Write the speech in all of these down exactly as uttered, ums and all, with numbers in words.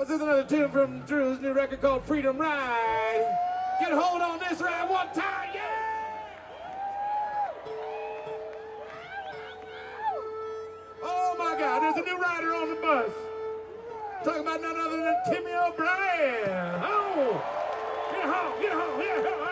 This is another tune from Drew's new record called Freedom Ride. Get a hold on this ride one time, yeah! Oh my God, there's a new rider on the bus. Talking about none other than Timmy O'Brien. Oh! Get home, get home, get home.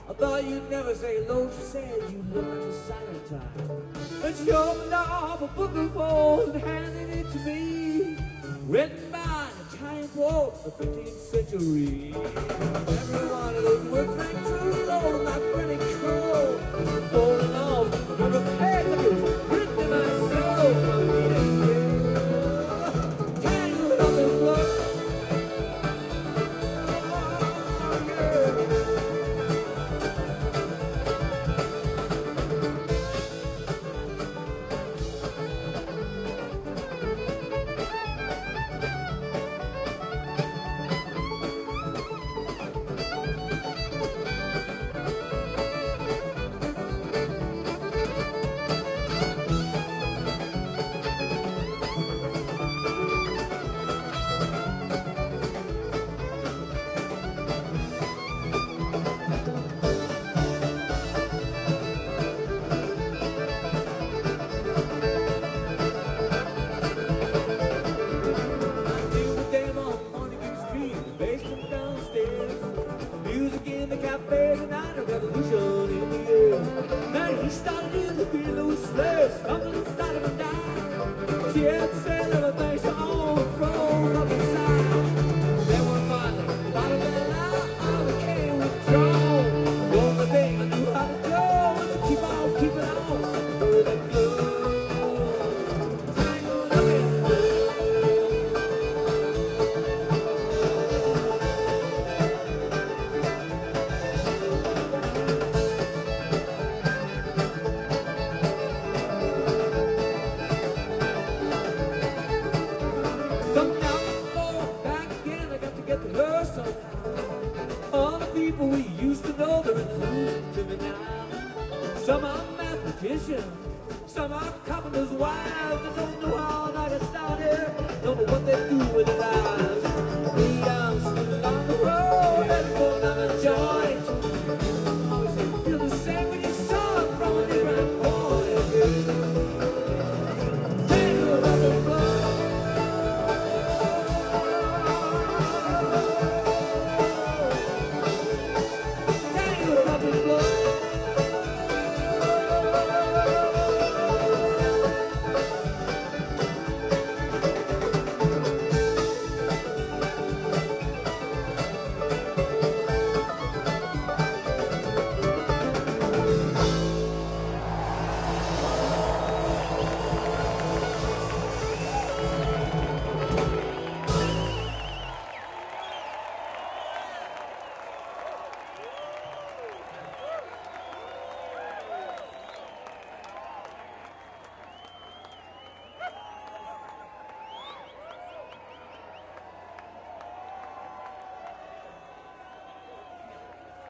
I thought you'd never say hello, she said you look like a silent type. And she opened up a book of poems and handed it to me, written by an Italian poet of the fifteenth century. Every one of those words rang true, though, like pretty cool. Falling off, never page of it, written in my soul. Tangled up in blood. Don't know what they do with their lives. We are